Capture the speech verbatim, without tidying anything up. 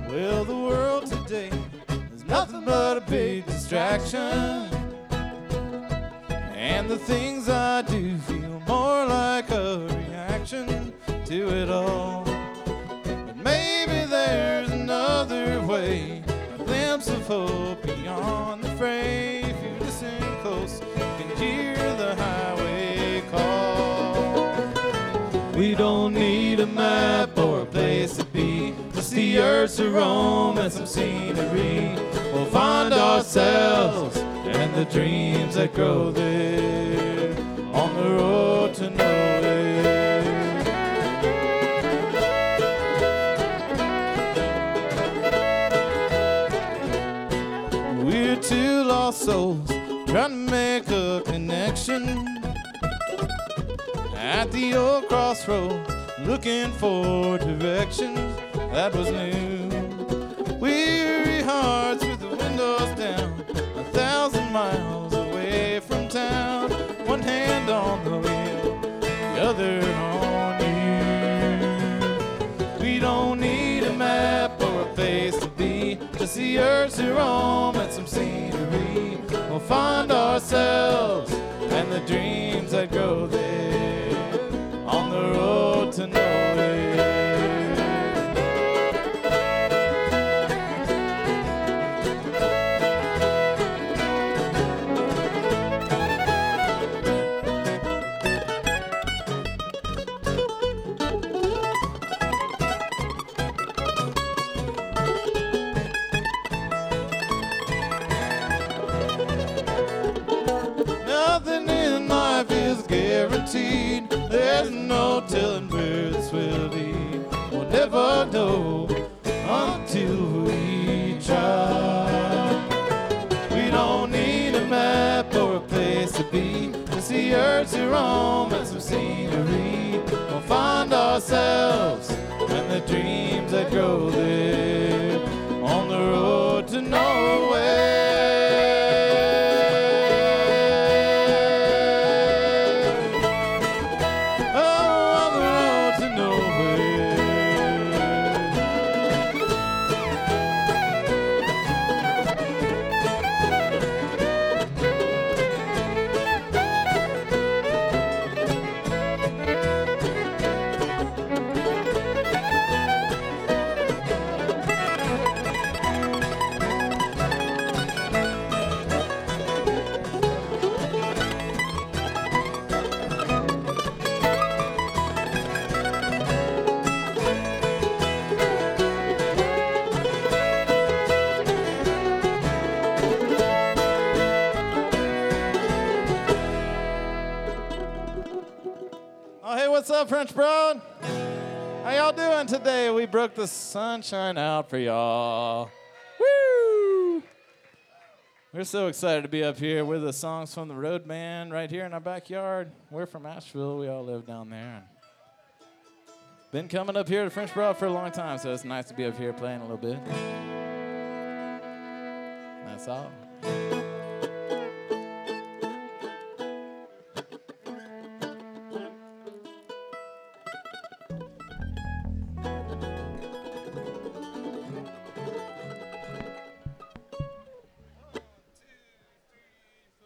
Well, the world today is nothing but a big distraction, and the things I do feel more like a reaction to it all. But maybe there's another way, a glimpse of hope beyond the fray. If you listen close, you can hear the highway call. We don't need a map or a place to be, just the urge to roam and some scenery. We'll find ourselves and the dreams that grow there on the road to nowhere. We're two lost souls trying to make a connection at the old crossroads, looking for direction that was new. Weary hearts with the windows down, a thousand miles away from town. One hand on the wheel, the other on you. We don't need a map or a place to be, just the urge to roam and some scenery. We'll find ourselves and the dreams that grow there on the road to nowhere. Nothing in life is guaranteed. There's no telling where this will lead. We'll never know until we try. We don't need a map or a place to be, just the urge to roam and some scenery. We'll find ourselves and the dreams that grow there on the road to nowhere. Oh, hey, what's up, French Broad? How y'all doing today? We broke the sunshine out for y'all. Woo! We're so excited to be up here with the songs from the Road Band right here in our backyard. We're from Asheville. We all live down there. Been coming up here to French Broad for a long time, so it's nice to be up here playing a little bit. That's all.